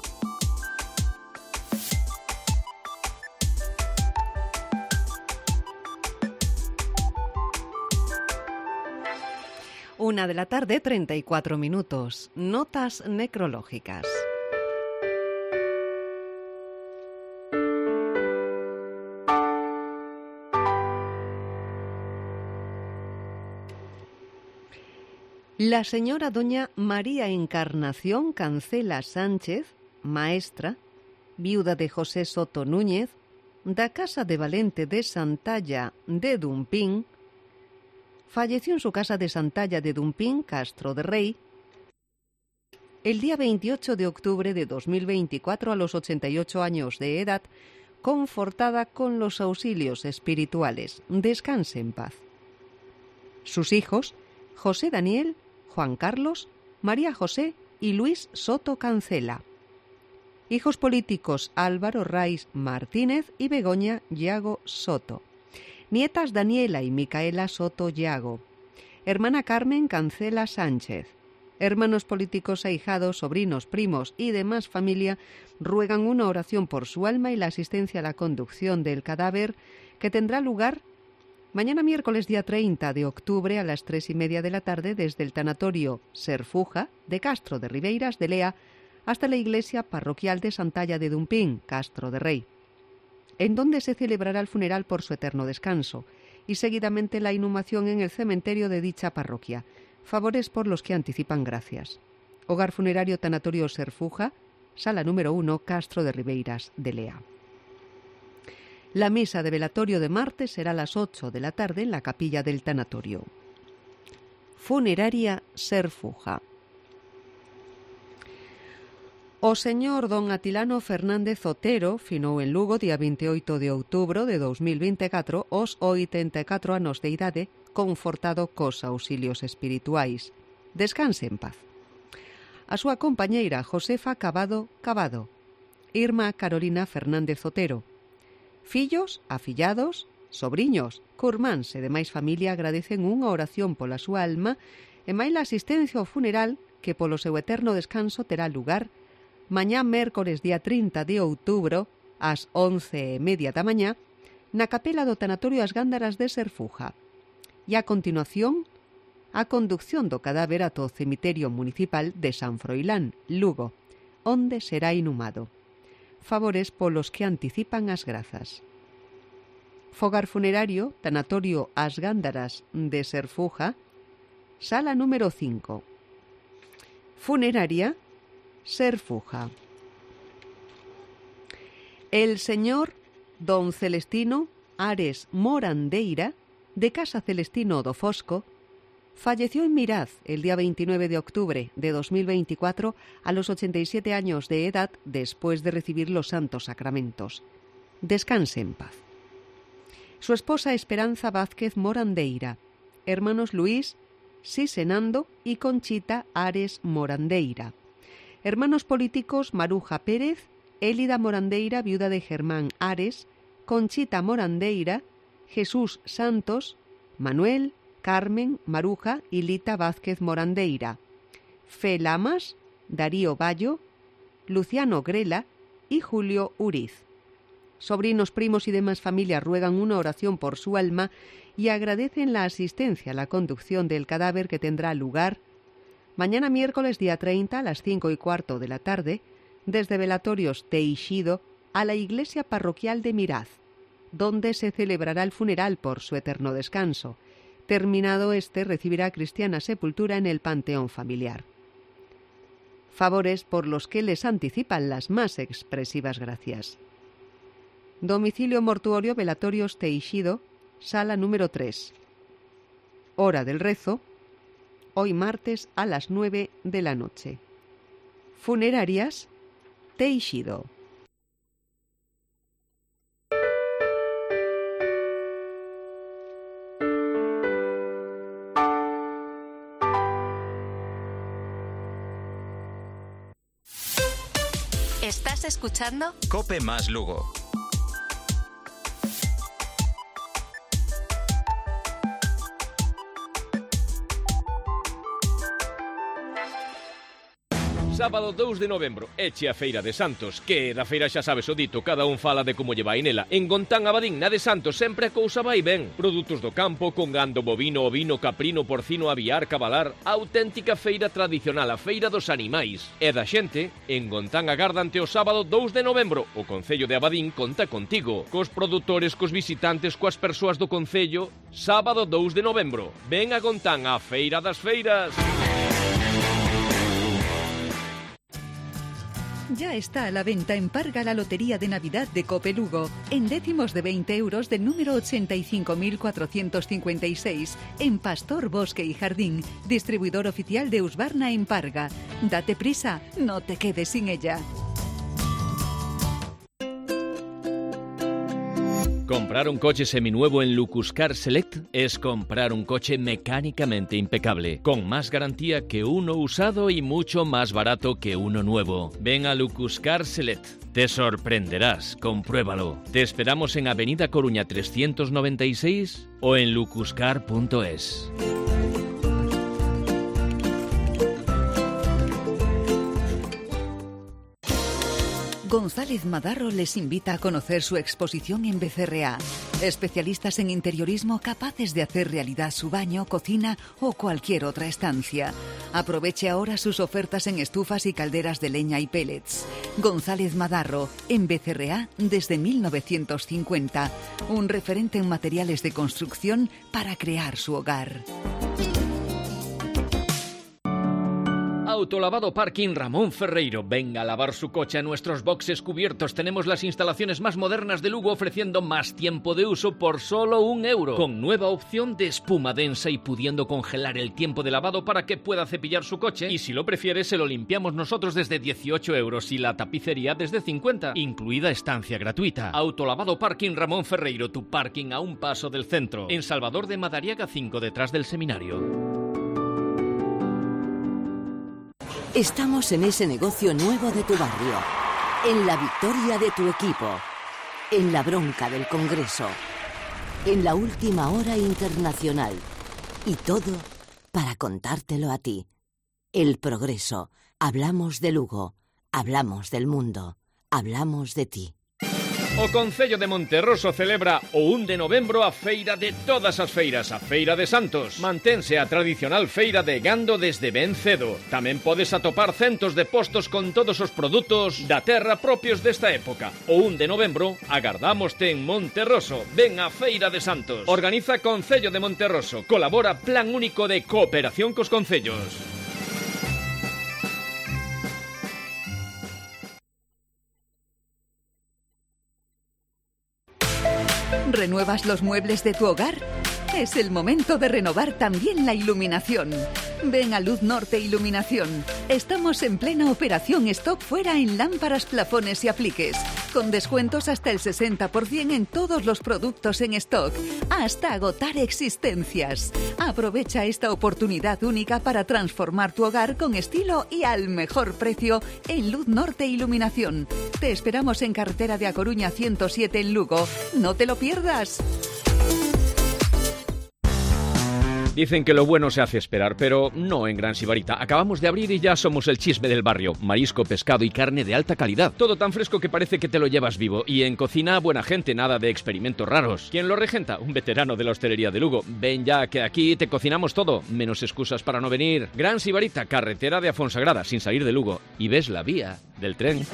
Una de la tarde, treinta y cuatro minutos. Notas necrológicas. La señora doña María Encarnación Cancela Sánchez, maestra, viuda de José Soto Núñez, da Casa de Valente de Santalla de Dumpín, falleció en su casa de Santalla de Dumpín, Castro de Rei, el día veintiocho de octubre de dos mil veinticuatro a los ochenta y ocho años de edad, confortada con los auxilios espirituales. Descanse en paz. Sus hijos, José Daniel, Juan Carlos, María José y Luis Soto Cancela. Hijos políticos Álvaro Raiz Martínez y Begoña Yago Soto. Nietas Daniela y Micaela Soto Yago. Hermana Carmen Cancela Sánchez. Hermanos políticos, ahijados, sobrinos, primos y demás familia ruegan una oración por su alma y la asistencia a la conducción del cadáver que tendrá lugar mañana miércoles día treinta de octubre a las tres y media de la tarde desde el tanatorio Serfuja de Castro de Ribeiras de Lea hasta la iglesia parroquial de Santalla de Dumpín, Castro de Rei, en donde se celebrará el funeral por su eterno descanso y seguidamente la inhumación en el cementerio de dicha parroquia. Favores por los que anticipan gracias. Hogar funerario tanatorio Serfuja, sala número uno, Castro de Ribeiras de Lea. La misa de velatorio de martes será a las ocho de la tarde en la capilla del tanatorio. Funeraria Serfuja. O señor don Atilano Fernández Otero finou en Lugo día veintiocho de outubro de dos mil veinticuatro os oitenta e catro anos de idade, confortado cos auxilios espirituais. Descanse en paz. A súa compañeira Josefa Cabado Cabado. Irma Carolina Fernández Otero. Fillos, afillados, sobriños, curmáns e demais familia agradecen unha oración pola súa alma e máis a asistencia ao funeral que polo seu eterno descanso terá lugar mañá mércores día trinta de outubro ás once e media da mañá na capela do Tanatorio As Gándaras de Serfuja. E a continuación, a conducción do cadáver ata o cemiterio municipal de San Froilán, Lugo, onde será inhumado. Favores polos que anticipan as grazas. Fogar funerario, Tanatorio As Gándaras de Serfuja, sala número cinco. Funeraria, Serfuja. El señor don Celestino Ares Morandeira, de Casa Celestino do Fosco, falleció en Miraz el día veintinueve de octubre de dos mil veinticuatro a los ochenta y siete años de edad después de recibir los santos sacramentos. Descanse en paz. Su esposa Esperanza Vázquez Morandeira, hermanos Luis Sisenando y Conchita Ares Morandeira. Hermanos políticos Maruja Pérez, Élida Morandeira, viuda de Germán Ares, Conchita Morandeira, Jesús Santos, Manuel, Carmen, Maruja y Lita Vázquez Morandeira, Fe Lamas, Darío Bayo, Luciano Grela y Julio Uriz. Sobrinos, primos y demás familias ruegan una oración por su alma y agradecen la asistencia a la conducción del cadáver que tendrá lugar mañana miércoles día treinta a las cinco y cuarto de la tarde desde Velatorios Teixido a la iglesia parroquial de Miraz, donde se celebrará el funeral por su eterno descanso. Terminado este, recibirá cristiana sepultura en el panteón familiar. Favores por los que les anticipan las más expresivas gracias. Domicilio mortuorio Velatorios Teixido, sala número tres. Hora del rezo, hoy martes a las nueve de la noche. Funerarias, Teixido. ¿Estás escuchando? Cope más Lugo. Sábado dous de novembro, eche a Feira de Santos, que da feira xa sabes o dito, cada un fala de como lle vai nela. En Gontán Abadín, na de Santos, sempre a cousa vai ben. Produtos do campo, con gando bovino, ovino, caprino, porcino, aviar, cabalar. A auténtica feira tradicional, a feira dos animais. E da xente, en Gontán agardante o sábado dous de novembro. O Concello de Abadín conta contigo. Cos produtores, cos visitantes, coas persoas do Concello. Sábado dous de novembro. Ven a Gontán, a Feira das Feiras. Ya está a la venta en Parga la Lotería de Navidad de Cope Lugo, en décimos de veinte euros del número ochenta y cinco mil cuatrocientos cincuenta y seis, en Pastor, Bosque y Jardín, distribuidor oficial de Husqvarna en Parga. Date prisa, no te quedes sin ella. Comprar un coche seminuevo en Lucuscar Select es comprar un coche mecánicamente impecable, con más garantía que uno usado y mucho más barato que uno nuevo. Ven a Lucuscar Select. Te sorprenderás, compruébalo. Te esperamos en Avenida Coruña trescientos noventa y seis o en lucuscar punto es. González Madarro les invita a conocer su exposición en B C R A. Especialistas en interiorismo capaces de hacer realidad su baño, cocina o cualquier otra estancia. Aproveche ahora sus ofertas en estufas y calderas de leña y pellets. González Madarro, en B C R A desde mil novecientos cincuenta. Un referente en materiales de construcción para crear su hogar. Autolavado Parking Ramón Ferreiro. Venga a lavar su coche a nuestros boxes cubiertos. Tenemos las instalaciones más modernas de Lugo ofreciendo más tiempo de uso por solo un euro. Con nueva opción de espuma densa y pudiendo congelar el tiempo de lavado para que pueda cepillar su coche. Y si lo prefiere, se lo limpiamos nosotros desde dieciocho euros y la tapicería desde cincuenta. Incluida estancia gratuita. Autolavado Parking Ramón Ferreiro. Tu parking a un paso del centro. En Salvador de Madariaga cinco, detrás del seminario. Estamos en ese negocio nuevo de tu barrio. En la victoria de tu equipo, en la bronca del Congreso, en la última hora internacional. Y todo para contártelo a ti. El Progreso. Hablamos de Lugo, hablamos del mundo, hablamos de ti. O Concello de Monterroso celebra o un de novembro a feira de todas as feiras, a Feira de Santos. Mantense a tradicional feira de gando desde ben cedo. Tamén podes atopar centos de postos con todos os produtos da terra propios desta época. O un de novembro agardámoste en Monterroso. Ven a Feira de Santos. Organiza Concello de Monterroso. Colabora Plan Único de Cooperación cos Concellos. ¿Renuevas los muebles de tu hogar? Es el momento de renovar también la iluminación. Ven a Luz Norte Iluminación. Estamos en plena operación stock fuera en lámparas, plafones y apliques, con descuentos hasta el sesenta por ciento en todos los productos en stock, hasta agotar existencias. Aprovecha esta oportunidad única para transformar tu hogar con estilo y al mejor precio en Luz Norte Iluminación. Te esperamos en carretera de A Coruña ciento siete en Lugo. ¡No te lo pierdas! Dicen que lo bueno se hace esperar, pero no en Gran Sibarita. Acabamos de abrir y ya somos el chisme del barrio. Marisco, pescado y carne de alta calidad. Todo tan fresco que parece que te lo llevas vivo. Y en cocina, buena gente, nada de experimentos raros. ¿Quién lo regenta? Un veterano de la hostelería de Lugo. Ven ya, que aquí te cocinamos todo. Menos excusas para no venir. Gran Sibarita, carretera de Afonsagrada, sin salir de Lugo. Y ves la vía del tren.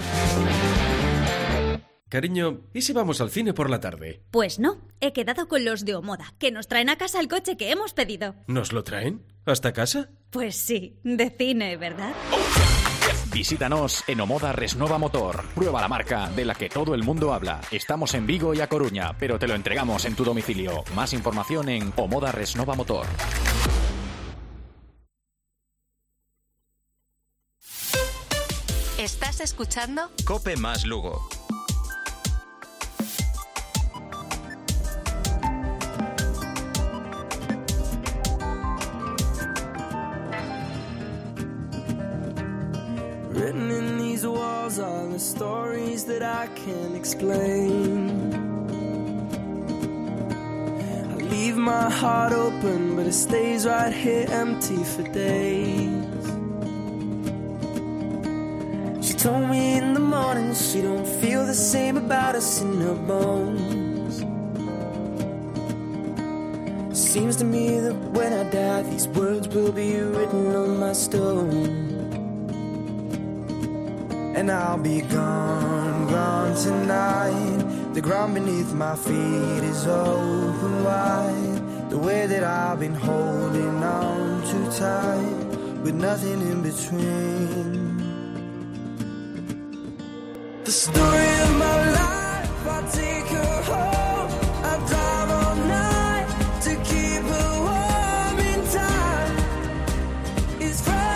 Cariño, ¿y si vamos al cine por la tarde? Pues no, he quedado con los de Omoda, que nos traen a casa el coche que hemos pedido. ¿Nos lo traen? ¿Hasta casa? Pues sí, de cine, ¿verdad? Visítanos en Omoda Resnova Motor. Prueba la marca de la que todo el mundo habla. Estamos en Vigo y A Coruña, pero te lo entregamos en tu domicilio. Más información en Omoda Resnova Motor. ¿Estás escuchando? Cope más Lugo. Written in these walls are the stories that I can't explain. I leave my heart open, but it stays right here empty for days. She told me in the morning she don't feel the same about us in her bones. Seems to me that when I die, these words will be written on my stone. And I'll be gone, gone tonight. The ground beneath my feet is open wide. The way that I've been holding on too tight, with nothing in between. The story of my life, I'll take her home. I'll drive all night to keep her warm in time. It's frozen.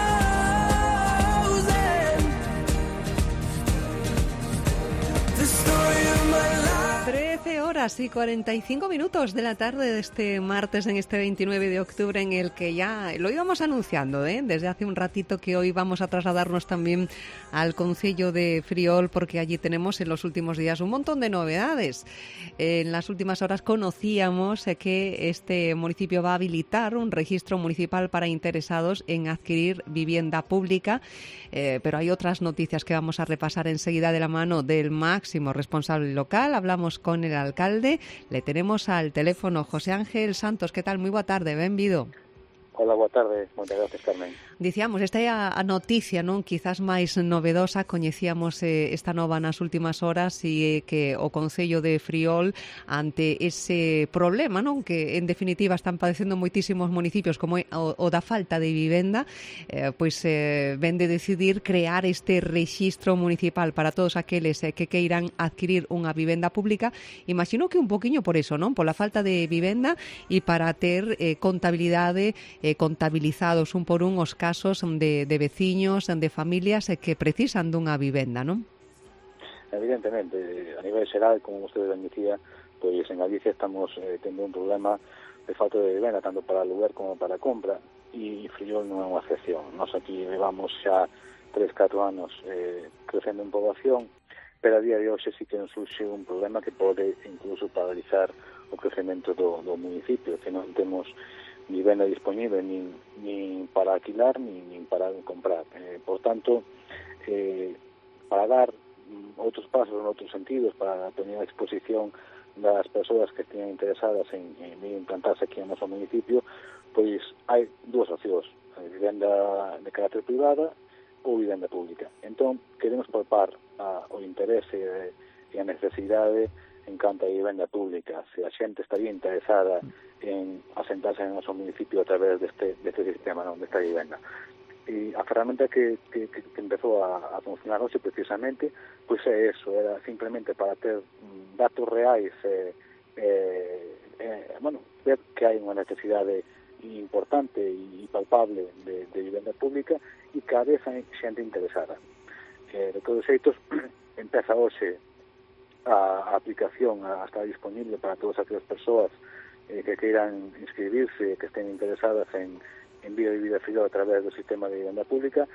The story of my life. trece horas y cuarenta y cinco minutos de la tarde de este martes, en este veintinueve de octubre, en el que ya lo íbamos anunciando ¿eh? desde hace un ratito, que hoy vamos a trasladarnos también al Concello de Friol, porque allí tenemos en los últimos días un montón de novedades. En las últimas horas conocíamos que este municipio va a habilitar un registro municipal para interesados en adquirir vivienda pública, eh, pero hay otras noticias que vamos a repasar enseguida de la mano del máximo responsable local. Hablamos con el alcalde, le tenemos al teléfono. José Ángel Santos, ¿qué tal? Muy boa tarde, benvido. Hola, boa tarde, moitas gracias, Carmen. Dicíamos, esta é a, a noticia, non? Quizás máis novedosa. Coñecíamos eh, esta nova nas últimas horas, e eh, que o Concello de Friol, ante ese problema, non? Que en definitiva están padecendo moitísimos municipios, como é o, o da falta de vivenda, eh, pois eh, ven de decidir crear este rexistro municipal para todos aqueles eh, que queiran adquirir unha vivenda pública. Imagino que un poquinho por eso, non? Pola falta de vivenda, e para ter eh, contabilidade, eh, contabilizados un por un os casos de, de veciños, de familias eh, que precisan dunha vivenda, non? Evidentemente, a nivel xeral, como vostede ben dicía, pois en Galicia estamos eh, tendo un problema de falta de vivenda, tanto para aluguer como para compra, e Friol non é unha excepción. Nós aquí levamos xa tres, catro anos eh, crecendo en poboación, pero a día de hoxe sí que nos surxe un problema que pode incluso paralizar o crecemento do, do municipio, que non temos vivenda disponible nin, nin para alquilar nin, nin para comprar. Eh, por tanto, eh, para dar outros pasos en outros sentidos, para poner a exposición das persoas que estén interesadas en, en implantarse aquí no noso municipio, pois hai dúas opcións, a vivenda de carácter privada ou vivenda pública. Entón, queremos palpar a, o interese e, e a necesidade en canto a vivenda pública, se a xente estaría interesada en asentarse en noso municipio a través deste, deste sistema, non, desta vivenda. E a ferramenta que, que, que empezou a, a funcionar hoxe precisamente, pois é eso, era simplemente para ter datos reais e, eh, eh, bueno, ver que hai unha necesidade importante e palpable de, de vivenda pública e cada vez hai xente interesada. Eh, de todos os xeitos, empeza hoxe a, a aplicación a estar disponible para todas aquelas persoas eh, que queiran inscribirse, que estén interesadas en envío de vida friol a través do sistema de vivenda pública.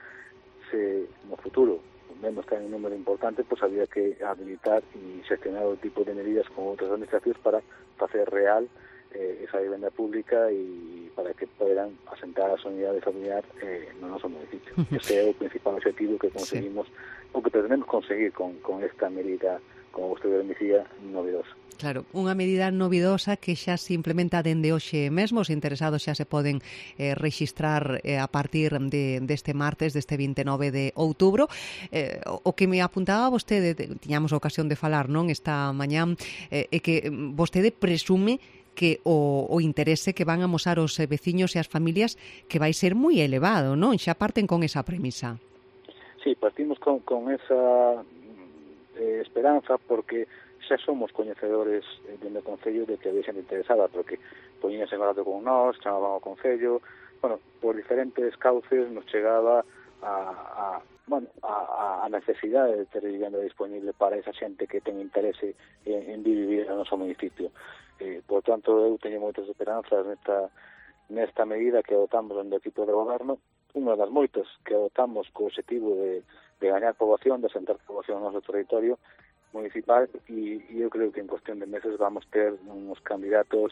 Se no futuro vemos que hai un número importante, pois había que habilitar e xestionar o tipo de medidas con outras administracións para facer real eh, esa vivenda pública e para que podan asentar a unidade familiar eh, no noso municipio. Ese é o principal objetivo que conseguimos, sí. o que pretendemos conseguir con, con esta medida, como vostede dicía, novedosa. Claro, unha medida novidosa que xa se implementa dende hoxe mesmo. Os interesados xa se poden eh, registrar eh, a partir de, deste martes, deste vinte e nove de outubro. Eh, o que me apuntaba vostede, tiñamos a ocasión de falar, non, esta mañán, eh, é que vostede presume que o, o interese que van a amosar os veciños e as familias que vai ser moi elevado, non? Xa parten con esa premisa. Sí, partimos con, con esa eh, esperanza porque xa somos coñecedores dentro do Concello de que había xente interesada, porque poñíanse en contacto con nós, chamaban ao Concello, bueno, por diferentes cauces nos chegaba a, a, bueno, a, a necesidade de ter vivenda disponible para esa xente que ten interese en, en vivir no noso municipio. Eh, por tanto, eu teño moitas esperanzas nesta, nesta medida que adoptamos no equipo de goberno, unha das moitas que adoptamos co objetivo de, de gañar poboación, de asentar poboación no noso territorio municipal, e, e eu creo que en cuestión de meses vamos ter uns candidatos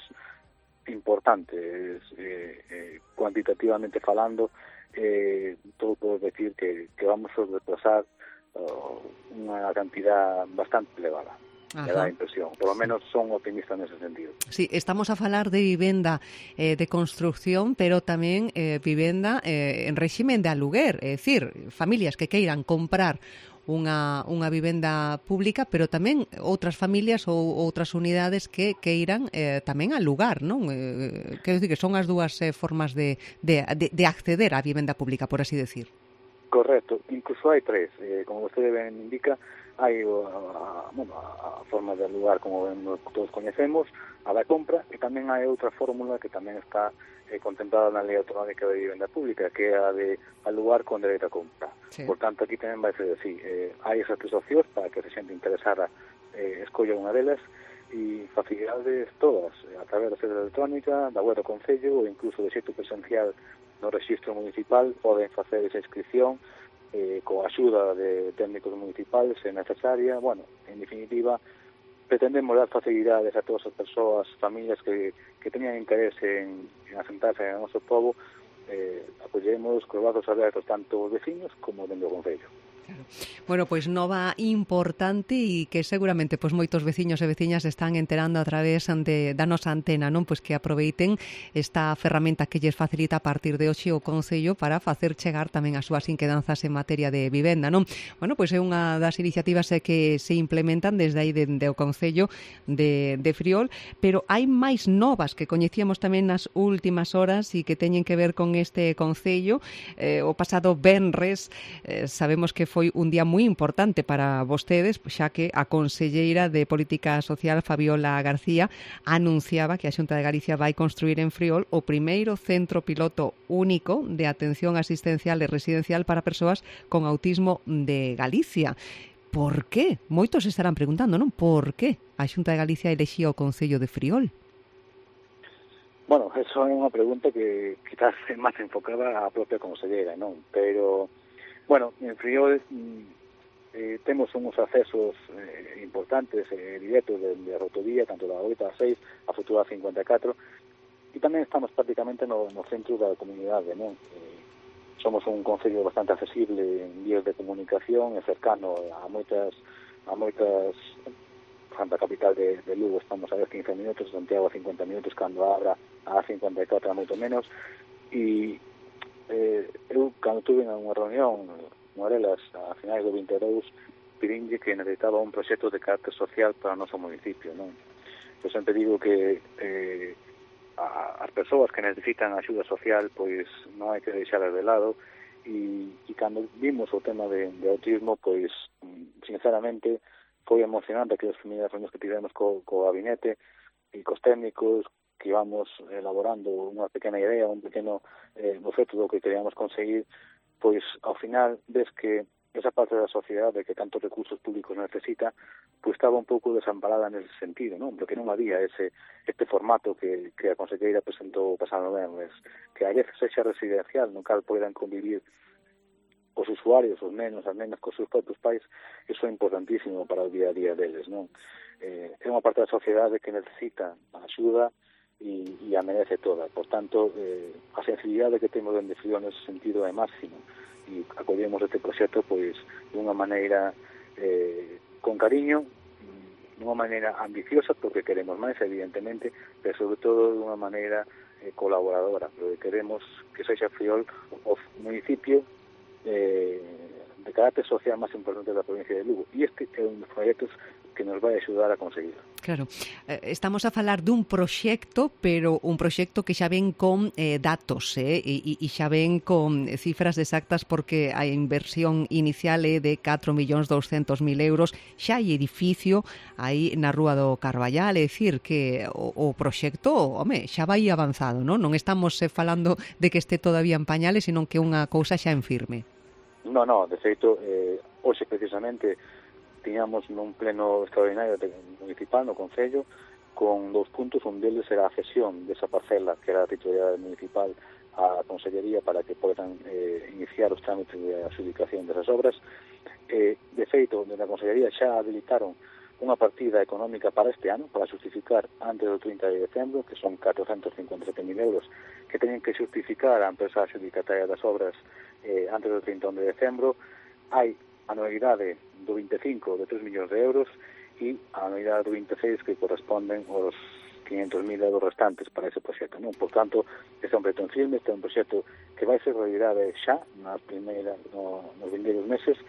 importantes, eh, eh, cuantitativamente falando, eh, todo por decir que, que vamos a desplazar uh, unha cantidad bastante elevada. Me dá a impresión, por lo menos son optimistas nese sentido. Sí, estamos a falar de vivenda eh, de construcción, pero tamén eh, vivenda eh, en réximen de aluguer, é dicir, familias que queiran comprar unha, unha vivenda pública, pero tamén outras familias ou outras unidades que queiran eh, tamén alugar, non? Eh, quero dicir que son as dúas eh, formas de, de, de, de acceder á vivenda pública, por así decir. Correcto, incluso hai tres, eh, como vostede ben indica, hai a, a, bueno, a forma de alugar como todos coñecemos, a da compra, e tamén hai outra fórmula que tamén está eh, contemplada na Lei Autonómica de Vivenda Pública, que é a de alugar con dereito a compra. Sí. Por tanto, aquí tamén vai ser así, eh, hai esas tres opcións para que se xente interesada eh, escolla unha delas, e facilidades todas, a través da sede electrónica, da web do Concello, ou incluso de xeito presencial no registro municipal, poden facer esa inscripción eh, con a axuda de técnicos municipales, se necesaria. Bueno, en definitiva, pretendemos dar facilidades a todas as persoas, familias que, que teñan interese en, en asentarse en noso pobo, eh, apoyemos con brazos abertos tanto os veciños como dentro do Concello. Bueno, pois nova importante e que seguramente pois moitos veciños e veciñas están enterando a través de, da nosa antena, non? Pois que aproveiten esta ferramenta que lles facilita a partir de hoxe o Concello para facer chegar tamén as súas inquedanzas en materia de vivenda, non? Bueno, pois é unha das iniciativas que se implementan desde aí dende o Concello de, de Friol, pero hai máis novas que coñecíamos tamén nas últimas horas e que teñen que ver con este Concello. Eh, o pasado venres eh, sabemos que foi foi un día moi importante para vostedes, xa que a conselleira de Política Social, Fabiola García, anunciaba que a Xunta de Galicia vai construir en Friol o primeiro centro piloto único de atención asistencial e residencial para persoas con autismo de Galicia. Por qué? Moitos estarán preguntando, non? Por qué a Xunta de Galicia elexía o Concello de Friol? Bueno, eso é unha pregunta que quizás é máis enfocada á propia conselleira, non? Pero bueno, en Friol eh, temos uns accesos eh, importantes eh, directos de, de rotovía, tanto da oito a seis, a futura cincuenta e catro, e tamén estamos prácticamente no, no centro da comunidade, non? Eh, somos un concello bastante accesible en vías de comunicación e cercano a moitas a moitas a capital de, de Lugo estamos a ver quince minutos, Santiago a cincuenta minutos, cando abra a cincuenta e catro a moito menos. E eh, eu, cando tuve unha reunión Morelas a finais do vinte e dous, pedinlle que necesitaba un proxecto de carácter social para o noso municipio, non? Eu sempre digo que eh, a, as persoas que necesitan axuda social, pois non hai que deixalas de lado, e, e cando vimos o tema de, de autismo, pois sinceramente foi emocionante aquelas primeiras reunións que tivemos co, co gabinete e cos técnicos, que íbamos elaborando unha pequena idea, un pequeno eh, boceto do que queríamos conseguir, pois ao final ves que esa parte da sociedade que tantos recursos públicos necesita, pois estaba un pouco desamparada nese sentido, non? Porque non había ese este formato que, que a conselleira presentou o pasado venres, que a veces sexa residencial, no cal poidan convivir os usuarios, os nenos, as nenas, cos seus propios pais. Iso é importantísimo para o día a día deles, non? Eh, é unha parte da sociedade que necesita a axuda e, e a merece toda. Por tanto, eh, a sensibilidade que temos dende Friol nese sentido é máximo, e acollemos este proxecto pois dunha maneira eh, con cariño, dunha maneira ambiciosa, porque queremos máis, evidentemente, pero sobre todo dunha maneira eh, colaboradora, porque queremos que sexa Friol o municipio Eh, de carácter social máis importante da provincia de Lugo, e este é un dos proxectos que nos vai axudar a conseguir. Claro, eh, estamos a falar dun proxecto, pero un proxecto que xa ven con eh, datos, eh, e, e xa ven con cifras exactas, porque a inversión inicial é de catro millóns douscentos mil euros, xa hai edificio aí na Rúa do Carballal, é dicir que o, o proxecto, home, xa vai avanzado, non? Non estamos eh, falando de que este todavía en pañales, sino que unha cousa xa en firme. No, no, de feito, eh, hoxe precisamente tiñamos nun pleno extraordinario municipal no Concello con dous puntos, un deles era a cesión desa parcela que era a titularidade municipal á Consellería para que podan eh, iniciar os trámites de adjudicación desas obras. Eh, de feito, desde a Consellería xa habilitaron unha partida económica para este ano, para justificar antes do trinta de decembro, que son catrocentos cincuenta e sete mil euros, que teñen que justificar a empresa adjudicataria das obras eh, antes do trinta de decembro. Hai a anualidade do vinte e cinco de tres millóns de euros e a anualidade do vinte e seis que corresponden aos quinhentos mil euros restantes para ese proxecto, non? Por tanto, este é un proxecto en firme, este é un proxecto que vai ser realidade xa nas primeiras, no, nos vindeiros meses,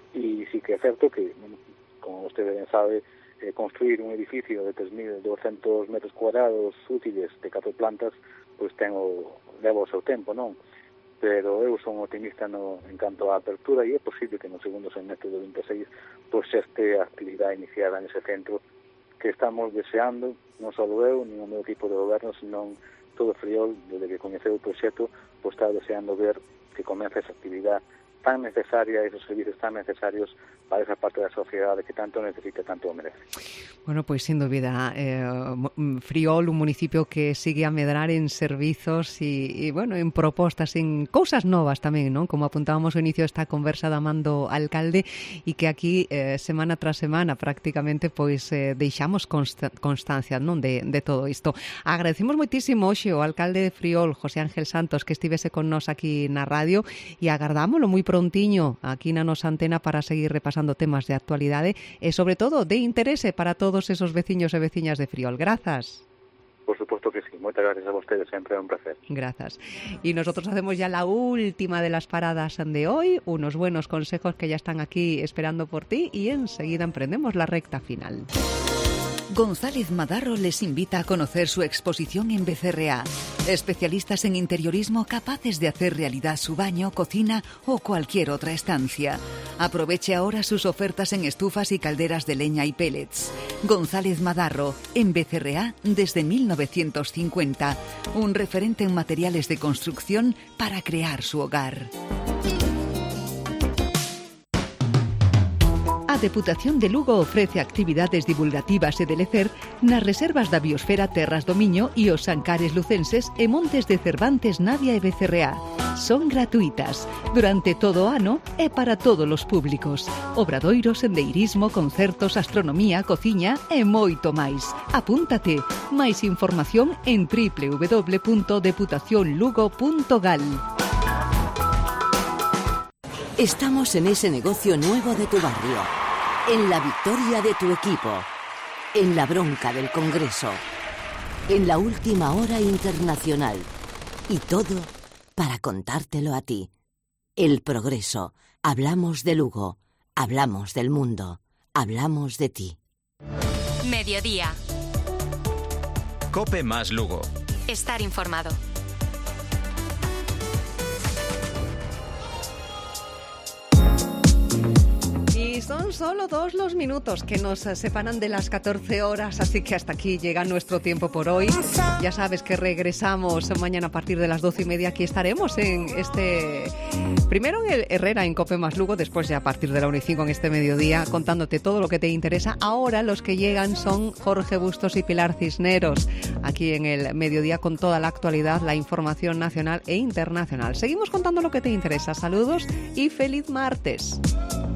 e sí que é certo que, como usted ben sabe, eh, construir un edificio de tres mil doscientos metros cuadrados útiles de catro plantas, pois ten o, leva o seu tempo, non? Pero eu son optimista no, en canto á apertura, e é posible que no segundo semestre do vinte e seis pois este a actividade iniciada nese centro que estamos deseando, non só eu, nin o meu equipo de goberno, senón todo Friol, desde que coñeceu o proxecto, pois está deseando ver que comeza esa actividade tan necesaria, esos servicios tan necesarios para esa parte da sociedade que tanto necesita, tanto o merece. Bueno, pois, sin dúbida, eh, Friol, un municipio que sigue a medrar en servizos e, e bueno, en propostas, en cousas novas tamén, non? Como apuntábamos ao inicio desta conversa da man do alcalde, e que aquí, eh, semana tras semana, prácticamente, pois, eh, deixamos consta- constancia, non? De, de todo isto. Agradecemos moitísimo hoxe ao alcalde de Friol, José Ángel Santos, que estivese con nós aquí na radio, e agardámolo moi prontiño aquí na nosa antena para seguir repasando temas de actualidade e, sobre todo, de interese para todos esos veciños e veciñas de Friol. Grazas. Por supuesto que sí. Moitas gracias a vostedes. Sempre é un placer. Gracias. Y nosotros hacemos ya la última de las paradas de hoy, unos buenos consejos que ya están aquí esperando por ti, y enseguida emprendemos la recta final. González Madarro les invita a conocer su exposición en B C R A. Especialistas en interiorismo capaces de hacer realidad su baño, cocina o cualquier otra estancia. Aproveche ahora sus ofertas en estufas y calderas de leña y pellets. González Madarro, en B C R A desde mil novecientos cincuenta. Un referente en materiales de construcción para crear su hogar. A Deputación de Lugo ofrece actividades divulgativas e de lecer nas reservas da Biosfera Terras do Miño e os Ancares lucenses e Montes de Cervantes, Navia e B C R A. son gratuitas durante todo o ano e para todos os públicos. Obradoiros, sendeirismo, concertos, astronomía, cociña e moito máis. Apúntate. Máis información en doble u doble u doble u punto deputación lugo punto gal. Estamos en ese negocio nuevo de tu barrio, en la victoria de tu equipo, en la bronca del Congreso, en la última hora internacional. Y todo para contártelo a ti. El Progreso. Hablamos de Lugo, hablamos del mundo, hablamos de ti. Mediodía. Cope más Lugo. Estar informado. Y son solo dos los minutos que nos separan de las catorce horas, así que hasta aquí llega nuestro tiempo por hoy. Ya sabes que regresamos mañana a partir de las doce y media. Aquí estaremos en este... Primero en el Herrera, en Cope más Lugo, después ya a partir de la una y cinco en este mediodía, contándote todo lo que te interesa. Ahora los que llegan son Jorge Bustos y Pilar Cisneros, aquí en el mediodía con toda la actualidad, la información nacional e internacional. Seguimos contando lo que te interesa. Saludos y feliz martes.